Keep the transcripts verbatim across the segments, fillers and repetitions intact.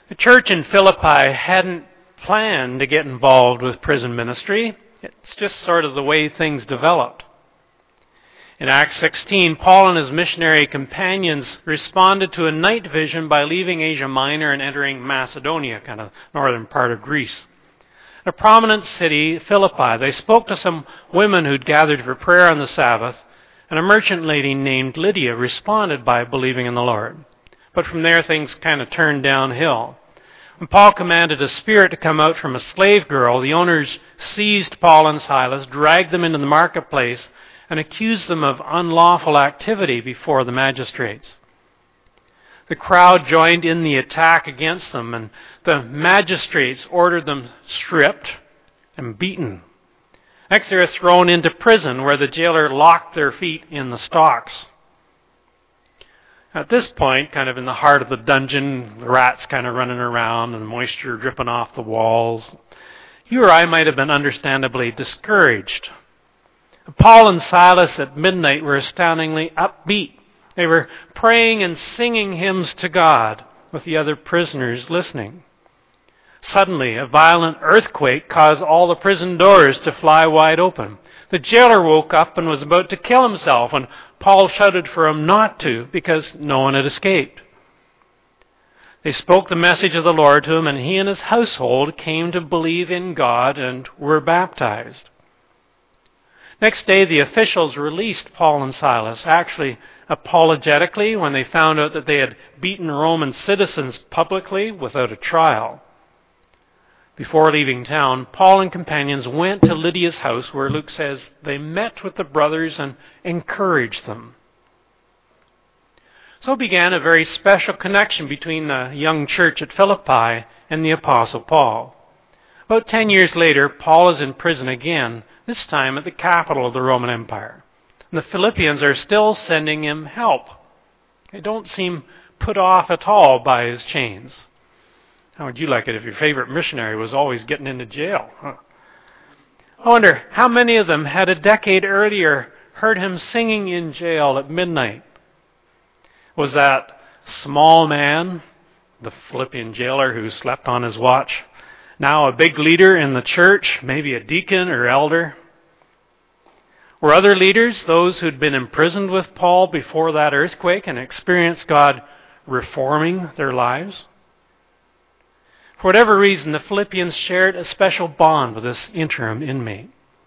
The church in Philippi hadn't planned to get involved with prison ministry. It's just sort of the way things developed. In Acts sixteen, Paul and his missionary companions responded to a night vision by leaving Asia Minor and entering Macedonia, kind of northern part of Greece. In a prominent city, Philippi, they spoke to some women who'd gathered for prayer on the Sabbath, and a merchant lady named Lydia responded by believing in the Lord. But from there, things kind of turned downhill. When Paul commanded a spirit to come out from a slave girl, the owners seized Paul and Silas, dragged them into the marketplace, and accused them of unlawful activity before the magistrates. The crowd joined in the attack against them, and the magistrates ordered them stripped and beaten. Next, they were thrown into prison, where the jailer locked their feet in the stocks. At this point, kind of in the heart of the dungeon, the rats kind of running around and moisture dripping off the walls, you or I might have been understandably discouraged. Paul and Silas at midnight were astoundingly upbeat. They were praying and singing hymns to God with the other prisoners listening. Suddenly, a violent earthquake caused all the prison doors to fly wide open. The jailer woke up and was about to kill himself, and Paul shouted for him not to because no one had escaped. They spoke the message of the Lord to him, and he and his household came to believe in God and were baptized. Next day, the officials released Paul and Silas, actually apologetically, when they found out that they had beaten Roman citizens publicly without a trial. Before leaving town, Paul and companions went to Lydia's house, where Luke says they met with the brothers and encouraged them. So began a very special connection between the young church at Philippi and the Apostle Paul. About ten years later, Paul is in prison again, this time at the capital of the Roman Empire. And the Philippians are still sending him help. They don't seem put off at all by his chains. How would you like it if your favorite missionary was always getting into jail? Huh? I wonder how many of them had a decade earlier heard him singing in jail at midnight. Was that small man, the Philippian jailer who slept on his watch, now a big leader in the church, maybe a deacon or elder? Were other leaders those who'd been imprisoned with Paul before that earthquake and experienced God reforming their lives? For whatever reason, the Philippians shared a special bond with this interim inmate.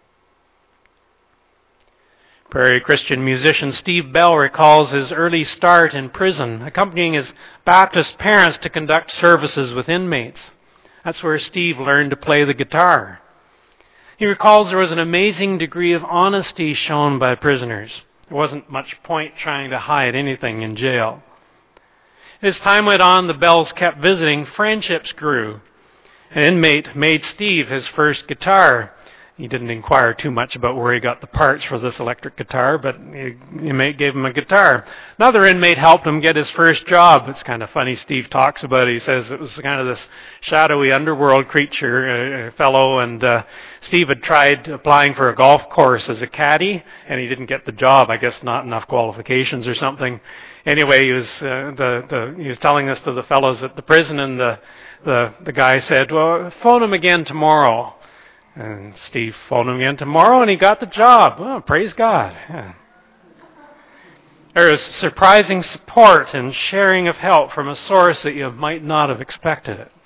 Prairie Christian musician Steve Bell recalls his early start in prison, accompanying his Baptist parents to conduct services with inmates. That's where Steve learned to play the guitar. He recalls there was an amazing degree of honesty shown by prisoners. There wasn't much point trying to hide anything in jail. As time went on, the Bells kept visiting, friendships grew. An inmate made Steve his first guitar. He didn't inquire too much about where he got the parts for this electric guitar, but the inmate gave him a guitar. Another inmate helped him get his first job. It's kind of funny, Steve talks about it. He says it was kind of this shadowy underworld creature, uh, fellow, and uh, Steve had tried applying for a golf course as a caddy, and he didn't get the job. I guess not enough qualifications or something. Anyway, he was uh, the, the he was telling this to the fellows at the prison, and the the the guy said, "Well, phone him again tomorrow." And Steve phoned him again tomorrow, and he got the job. Oh, praise God. Yeah. There was surprising support and sharing of help from a source that you might not have expected it.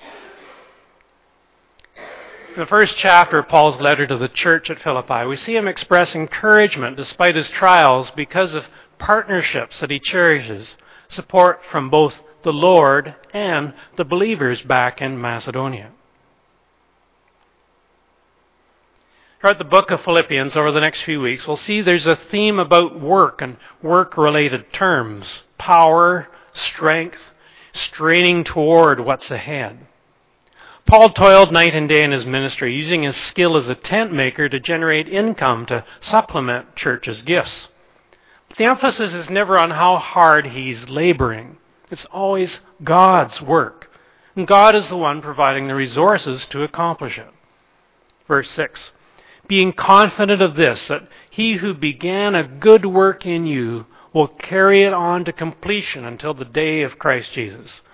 In the first chapter of Paul's letter to the church at Philippi, we see him express encouragement despite his trials because of partnerships that he cherishes, support from both the Lord and the believers back in Macedonia. Throughout the book of Philippians over the next few weeks, we'll see there's a theme about work and work-related terms, power, strength, straining toward what's ahead. Paul toiled night and day in his ministry, using his skill as a tent maker to generate income to supplement church's gifts. But the emphasis is never on how hard he's laboring. It's always God's work. And God is the one providing the resources to accomplish it. Verse six. Being confident of this, that he who began a good work in you will carry it on to completion until the day of Christ Jesus.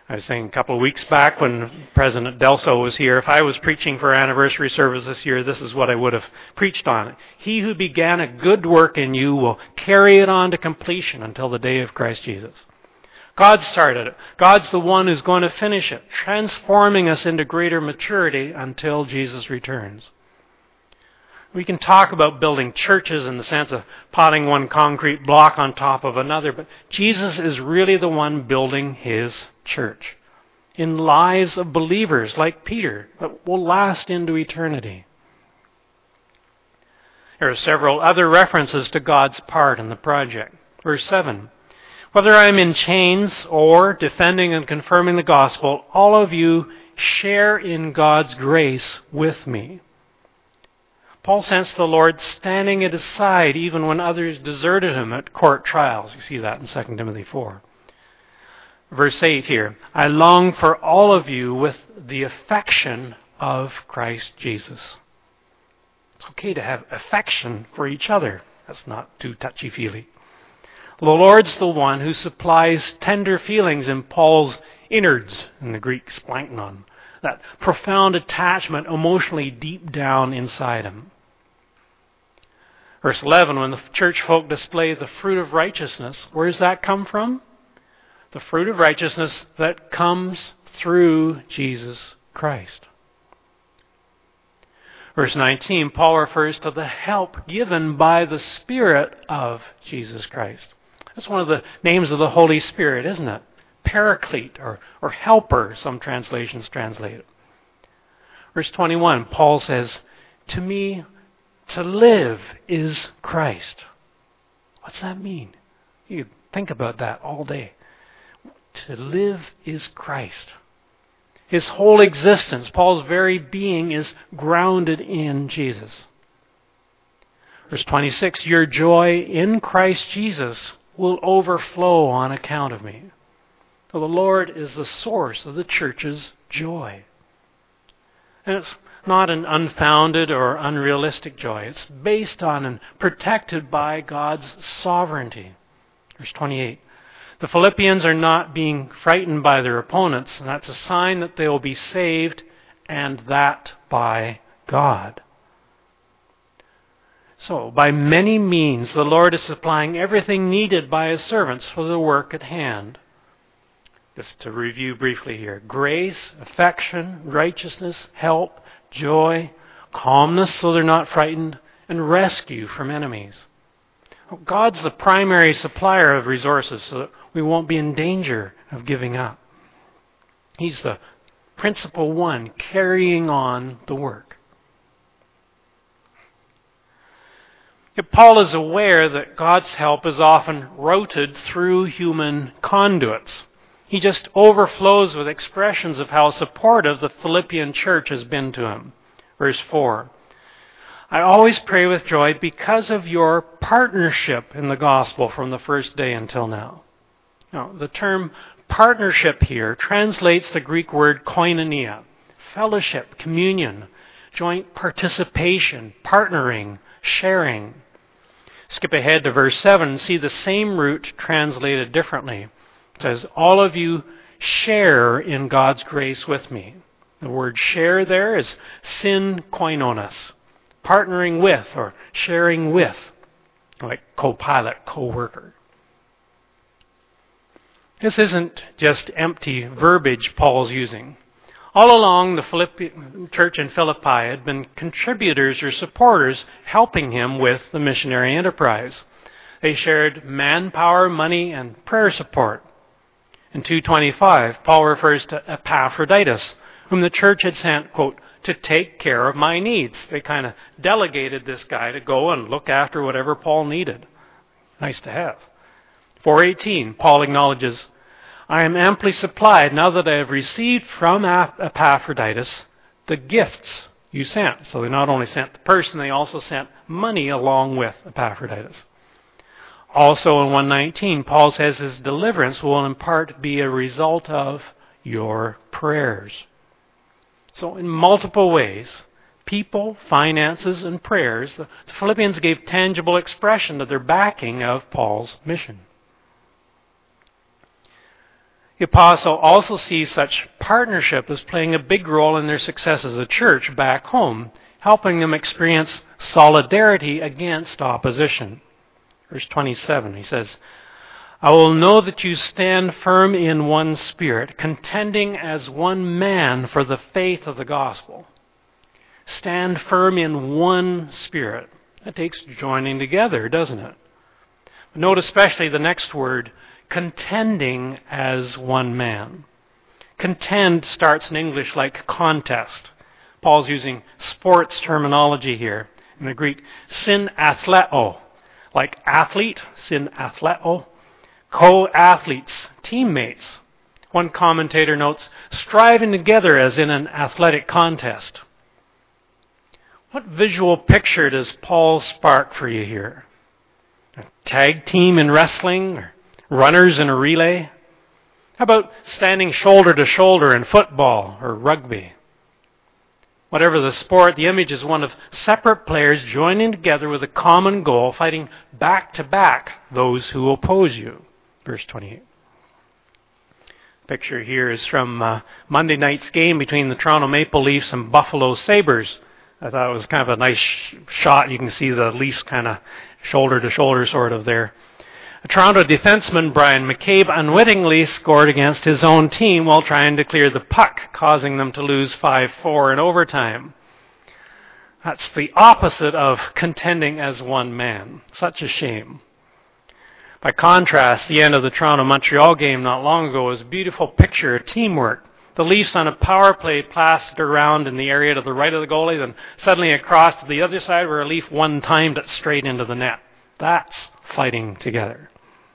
I was saying a couple of weeks back when President Delso was here, if I was preaching for anniversary service this year, this is what I would have preached on. He who began a good work in you will carry it on to completion until the day of Christ Jesus. God started it. God's the one who's going to finish it, transforming us into greater maturity until Jesus returns. We can talk about building churches in the sense of potting one concrete block on top of another, but Jesus is really the one building His church in lives of believers like Peter that will last into eternity. There are several other references to God's part in the project. Verse seven, whether I'm in chains or defending and confirming the gospel, all of you share in God's grace with me. Paul sensed the Lord standing at his side even when others deserted him at court trials. You see that in Second Timothy four. Verse eight here, I long for all of you with the affection of Christ Jesus. It's okay to have affection for each other. That's not too touchy-feely. The Lord's the one who supplies tender feelings in Paul's innards, in the Greek splanknon, that profound attachment emotionally deep down inside him. Verse eleven, when the church folk display the fruit of righteousness, where does that come from? The fruit of righteousness that comes through Jesus Christ. Verse nineteen, Paul refers to the help given by the Spirit of Jesus Christ. That's one of the names of the Holy Spirit, isn't it? Paraclete or, or helper, some translations translate it. Verse twenty-one, Paul says, to me, to live is Christ. What's that mean? You think about that all day. To live is Christ. His whole existence, Paul's very being, is grounded in Jesus. Verse twenty-six, your joy in Christ Jesus will overflow on account of me. So the Lord is the source of the church's joy. And it's not an unfounded or unrealistic joy. It's based on and protected by God's sovereignty. Verse twenty-eight. The Philippians are not being frightened by their opponents, and that's a sign that they will be saved, and that by God. So, by many means, the Lord is supplying everything needed by His servants for the work at hand. Just to review briefly here. Grace, affection, righteousness, help, joy, calmness so they're not frightened, and rescue from enemies. God's the primary supplier of resources so that we won't be in danger of giving up. He's the principal one carrying on the work. Yet Paul is aware that God's help is often routed through human conduits. He just overflows with expressions of how supportive the Philippian church has been to him. Verse four. I always pray with joy because of your partnership in the gospel from the first day until now. Now, the term partnership here translates the Greek word koinonia, fellowship, communion, joint participation, partnering, sharing. Skip ahead to verse seven and see the same root translated differently. It says, all of you share in God's grace with me. The word share there is syn koinonos, partnering with or sharing with, like co-pilot, co-worker. This isn't just empty verbiage Paul's using. All along, the Philippi- church in Philippi had been contributors or supporters helping him with the missionary enterprise. They shared manpower, money, and prayer support. In two twenty-five, Paul refers to Epaphroditus, whom the church had sent, quote, to take care of my needs. They kind of delegated this guy to go and look after whatever Paul needed. Nice to have. four eighteen, Paul acknowledges, I am amply supplied now that I have received from Epaphroditus the gifts you sent. So they not only sent the person, they also sent money along with Epaphroditus. Also in one nineteen, Paul says his deliverance will in part be a result of your prayers. So in multiple ways, people, finances, and prayers, the Philippians gave tangible expression to their backing of Paul's mission. The apostle also sees such partnership as playing a big role in their success as a church back home, helping them experience solidarity against opposition. Verse twenty-seven, he says, I will know that you stand firm in one spirit, contending as one man for the faith of the gospel. Stand firm in one spirit. That takes joining together, doesn't it? Note especially the next word, contending as one man. Contend starts in English like contest. Paul's using sports terminology here. In the Greek, syn athleo, like athlete, syn athleo, co-athletes, teammates. One commentator notes, striving together as in an athletic contest. What visual picture does Paul spark for you here? A tag team in wrestling, or runners in a relay? How about standing shoulder to shoulder in football or rugby? Whatever the sport, the image is one of separate players joining together with a common goal, fighting back to back those who oppose you. Verse twenty-eight. Picture here is from uh, Monday night's game between the Toronto Maple Leafs and Buffalo Sabres. I thought it was kind of a nice sh- shot. You can see the Leafs kind of shoulder to shoulder sort of there. A Toronto defenseman, Brian McCabe, unwittingly scored against his own team while trying to clear the puck, causing them to lose five four in overtime. That's the opposite of contending as one man. Such a shame. By contrast, the end of the Toronto-Montreal game not long ago was a beautiful picture of teamwork. The Leafs on a power play plastered around in the area to the right of the goalie, then suddenly across to the other side where a Leaf one-timed it straight into the net. That's fighting together.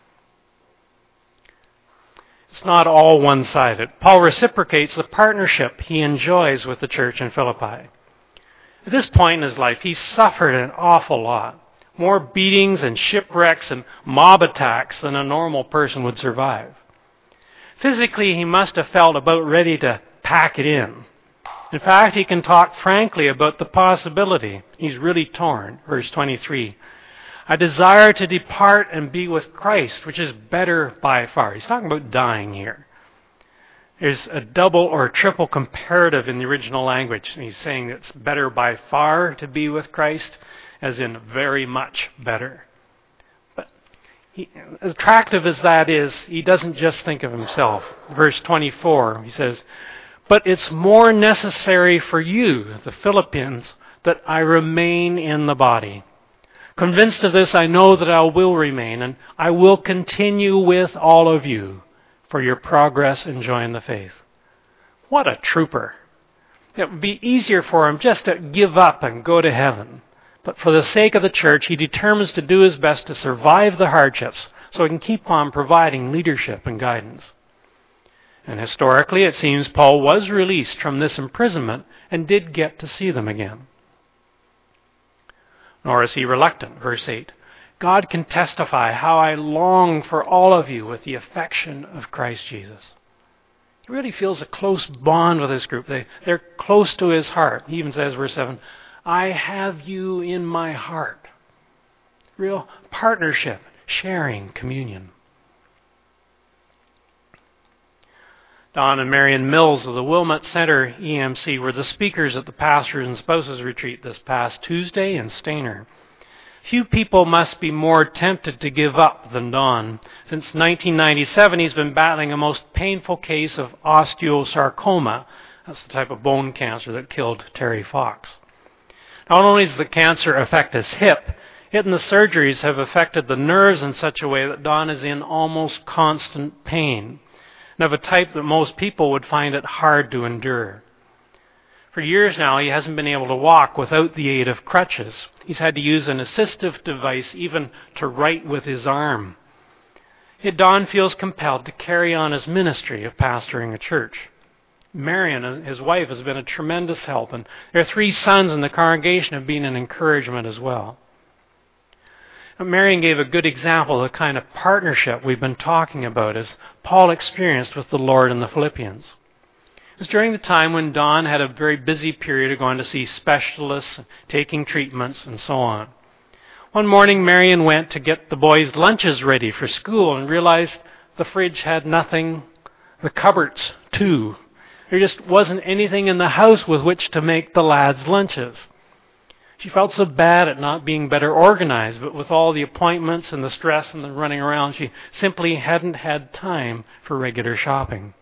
It's not all one-sided. Paul reciprocates the partnership he enjoys with the church in Philippi. At this point in his life, he's suffered an awful lot. More beatings and shipwrecks and mob attacks than a normal person would survive. Physically, he must have felt about ready to pack it in. In fact, he can talk frankly about the possibility. He's really torn. Verse twenty-three. I desire to depart and be with Christ, which is better by far. He's talking about dying here. There's a double or triple comparative in the original language. He's saying it's better by far to be with Christ, as in very much better. But he, as attractive as that is, he doesn't just think of himself. Verse twenty-four, he says, but it's more necessary for you, the Philippians, that I remain in the body. Convinced of this, I know that I will remain, and I will continue with all of you for your progress in joining the faith. What a trooper. It would be easier for him just to give up and go to heaven. But for the sake of the church, he determines to do his best to survive the hardships so he can keep on providing leadership and guidance. And historically, it seems Paul was released from this imprisonment and did get to see them again. Nor is he reluctant. Verse eight. God can testify how I long for all of you with the affection of Christ Jesus. He really feels a close bond with this group. They, they're close to his heart. He even says, verse seven, I have you in my heart. Real partnership, sharing, communion. Don and Marion Mills of the Wilmot Center E M C were the speakers at the Pastors and Spouses Retreat this past Tuesday in Stayner. Few people must be more tempted to give up than Don. Since nineteen ninety-seven, he's been battling a most painful case of osteosarcoma. That's the type of bone cancer that killed Terry Fox. Not only does the cancer affect his hip, it and the surgeries have affected the nerves in such a way that Don is in almost constant pain, and of a type that most people would find it hard to endure. For years now, he hasn't been able to walk without the aid of crutches. He's had to use an assistive device even to write with his arm. Yet Don feels compelled to carry on his ministry of pastoring a church. Marion, his wife, has been a tremendous help, and their three sons in the congregation have been an encouragement as well. Now, Marion gave a good example of the kind of partnership we've been talking about as Paul experienced with the Lord in the Philippians. It was during the time when Don had a very busy period of going to see specialists, taking treatments, and so on. One morning, Marion went to get the boys' lunches ready for school and realized the fridge had nothing The cupboards, too. There just wasn't anything in the house with which to make the lads' lunches. She felt so bad at not being better organized, but with all the appointments and the stress and the running around, she simply hadn't had time for regular shopping.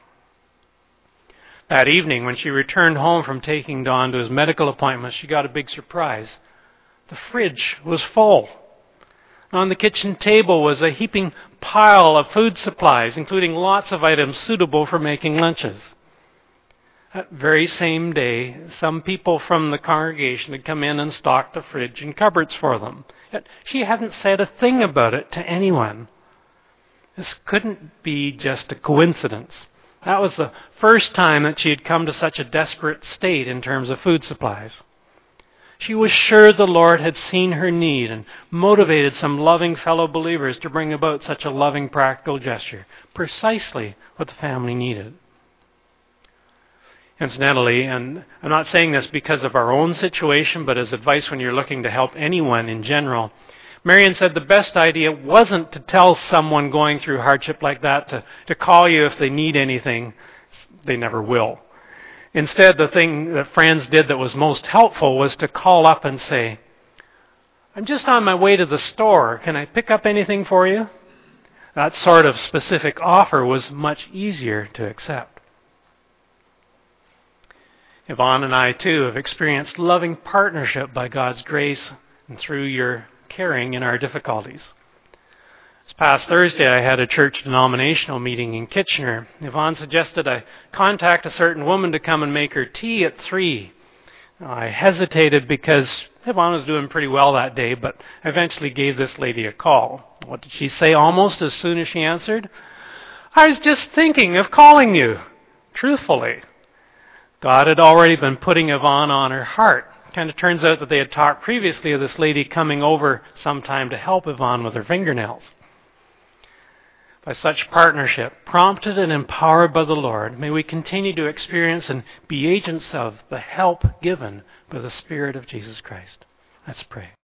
That evening, when she returned home from taking Don to his medical appointment, she got a big surprise. The fridge was full. On the kitchen table was a heaping pile of food supplies, including lots of items suitable for making lunches. That very same day, some people from the congregation had come in and stocked the fridge and cupboards for them. Yet she hadn't said a thing about it to anyone. This couldn't be just a coincidence. That was the first time that she had come to such a desperate state in terms of food supplies. She was sure the Lord had seen her need and motivated some loving fellow believers to bring about such a loving practical gesture, precisely what the family needed. Incidentally, and I'm not saying this because of our own situation, but as advice when you're looking to help anyone in general, Marion said the best idea wasn't to tell someone going through hardship like that to, to call you if they need anything. They never will. Instead, the thing that friends did that was most helpful was to call up and say, "I'm just on my way to the store. Can I pick up anything for you?" That sort of specific offer was much easier to accept. Yvonne and I, too, have experienced loving partnership by God's grace and through your caring in our difficulties. This past Thursday, I had a church denominational meeting in Kitchener. Yvonne suggested I contact a certain woman to come and make her tea at three. I hesitated because Yvonne was doing pretty well that day, but I eventually gave this lady a call. What did she say almost as soon as she answered? "I was just thinking of calling you." Truthfully, God had already been putting Yvonne on her heart. It kind of turns out that they had talked previously of this lady coming over sometime to help Yvonne with her fingernails. By such partnership, prompted and empowered by the Lord, may we continue to experience and be agents of the help given by the Spirit of Jesus Christ. Let's pray.